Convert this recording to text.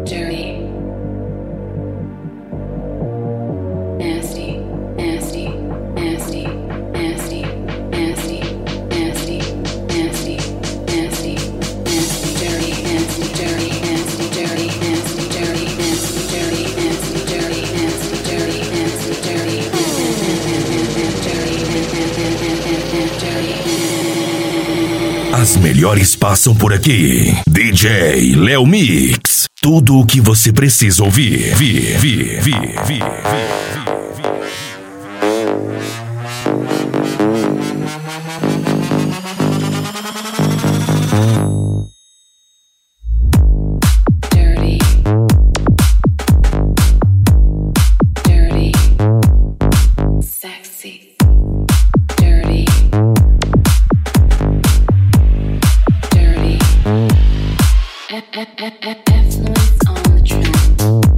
dirty, nasty, nasty, nasty, nasty, nasty, nasty, nasty, nasty, nasty, dirty, nasty, dirty, nasty, dirty, nasty, dirty, nasty, dirty, nasty, dirty, nasty, dirty, nasty, dirty, As melhores passam por aqui. DJ Léo Mix. Tudo o que você precisa ouvir. dirty, dirty, sexy, dirty, dirty, effluence on the track.